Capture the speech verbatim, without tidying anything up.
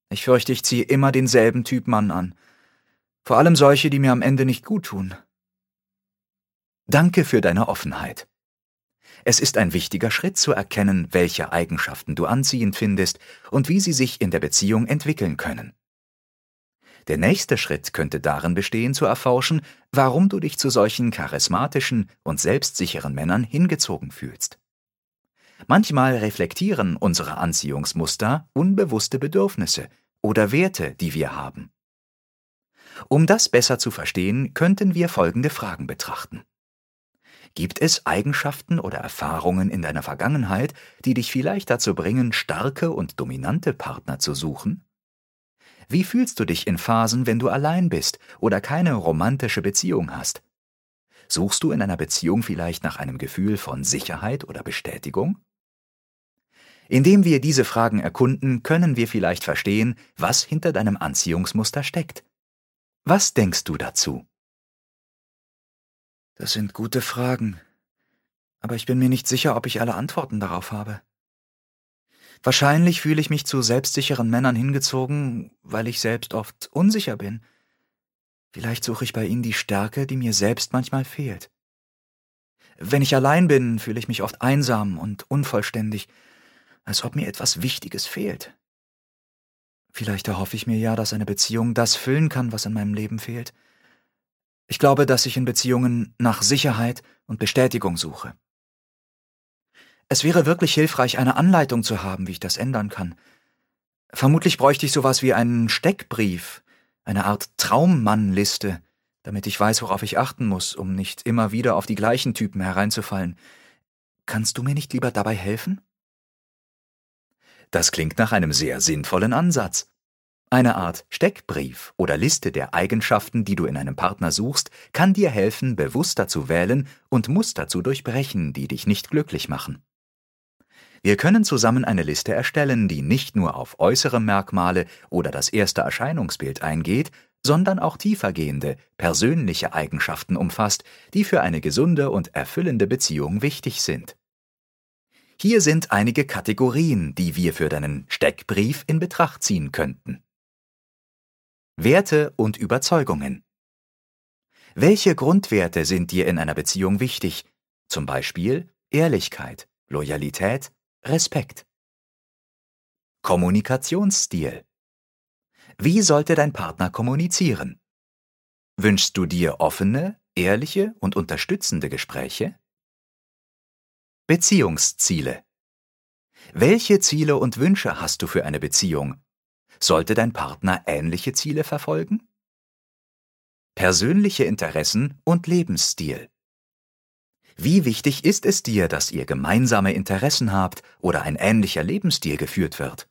Ich fürchte, ich ziehe immer denselben Typ Mann an. Vor allem solche, die mir am Ende nicht gut tun. Danke für deine Offenheit. Es ist ein wichtiger Schritt zu erkennen, welche Eigenschaften du anziehend findest und wie sie sich in der Beziehung entwickeln können. Der nächste Schritt könnte darin bestehen, zu erforschen, warum du dich zu solchen charismatischen und selbstsicheren Männern hingezogen fühlst. Manchmal reflektieren unsere Anziehungsmuster unbewusste Bedürfnisse oder Werte, die wir haben. Um das besser zu verstehen, könnten wir folgende Fragen betrachten. Gibt es Eigenschaften oder Erfahrungen in deiner Vergangenheit, die dich vielleicht dazu bringen, starke und dominante Partner zu suchen? Wie fühlst du dich in Phasen, wenn du allein bist oder keine romantische Beziehung hast? Suchst du in einer Beziehung vielleicht nach einem Gefühl von Sicherheit oder Bestätigung? Indem wir diese Fragen erkunden, können wir vielleicht verstehen, was hinter deinem Anziehungsmuster steckt. Was denkst du dazu? Das sind gute Fragen, aber ich bin mir nicht sicher, ob ich alle Antworten darauf habe. Wahrscheinlich fühle ich mich zu selbstsicheren Männern hingezogen, weil ich selbst oft unsicher bin. Vielleicht suche ich bei ihnen die Stärke, die mir selbst manchmal fehlt. Wenn ich allein bin, fühle ich mich oft einsam und unvollständig, als ob mir etwas Wichtiges fehlt. Vielleicht erhoffe ich mir ja, dass eine Beziehung das füllen kann, was in meinem Leben fehlt. Ich glaube, dass ich in Beziehungen nach Sicherheit und Bestätigung suche. Es wäre wirklich hilfreich, eine Anleitung zu haben, wie ich das ändern kann. Vermutlich bräuchte ich sowas wie einen Steckbrief, eine Art Traummannliste, damit ich weiß, worauf ich achten muss, um nicht immer wieder auf die gleichen Typen hereinzufallen. Kannst du mir nicht lieber dabei helfen? Das klingt nach einem sehr sinnvollen Ansatz. Eine Art Steckbrief oder Liste der Eigenschaften, die du in einem Partner suchst, kann dir helfen, bewusster zu wählen und Muster zu durchbrechen, die dich nicht glücklich machen. Wir können zusammen eine Liste erstellen, die nicht nur auf äußere Merkmale oder das erste Erscheinungsbild eingeht, sondern auch tiefergehende, persönliche Eigenschaften umfasst, die für eine gesunde und erfüllende Beziehung wichtig sind. Hier sind einige Kategorien, die wir für deinen Steckbrief in Betracht ziehen könnten. Werte und Überzeugungen. Welche Grundwerte sind dir in einer Beziehung wichtig? Zum Beispiel Ehrlichkeit, Loyalität, Respekt. Kommunikationsstil. Wie sollte dein Partner kommunizieren? Wünschst du dir offene, ehrliche und unterstützende Gespräche? Beziehungsziele. Welche Ziele und Wünsche hast du für eine Beziehung? Sollte dein Partner ähnliche Ziele verfolgen? Persönliche Interessen und Lebensstil. Wie wichtig ist es dir, dass ihr gemeinsame Interessen habt oder ein ähnlicher Lebensstil geführt wird?